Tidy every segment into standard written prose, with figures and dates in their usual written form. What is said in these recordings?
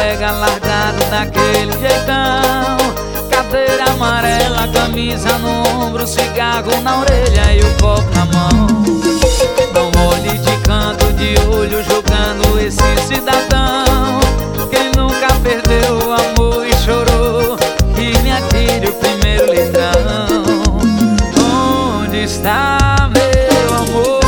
bodega largado daquele jeitão. Cadeira amarela, camisa no ombro, cigarro na orelha e o copo na mão. Não olhe de canto de olho julgando esse cidadão. Quem nunca perdeu o amor e chorou, que me atire o primeiro litrão. Onde está meu amor?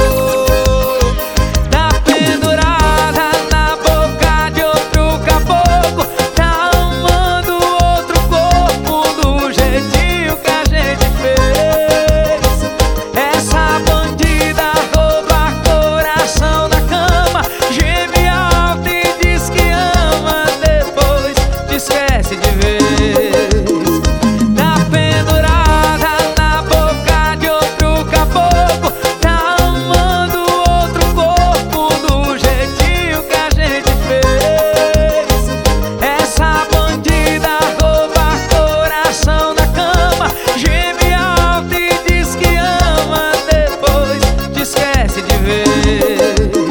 Tá pendurada na boca de outro caboclo, tá amando outro corpo do jeitinho que a gente fez. Essa bandida rouba coração na cama, geme alto e diz que ama, depois te esquece de vez. Tá pendurada na boca de outro caboclo, tá amando outro corpo do jeitinho que a gente fez. Essa bandida rouba coração na cama, geme alto e diz que ama, depois te esquece de vez.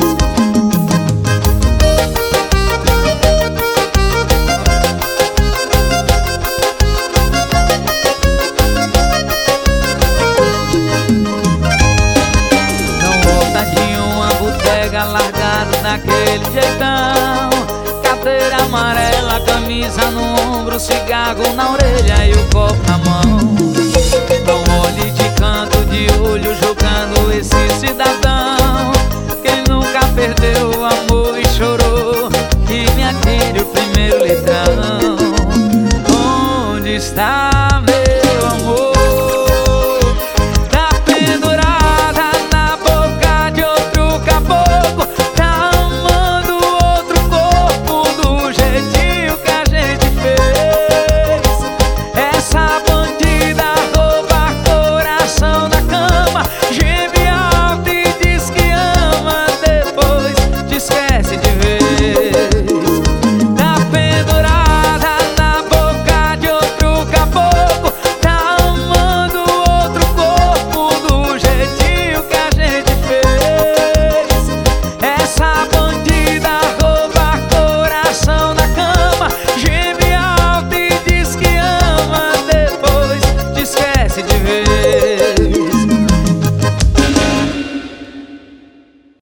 Não volta de uma bodega largado daquele jeitão. Cadeira amarela, camisa no ombro, cigarro na orelha e o copo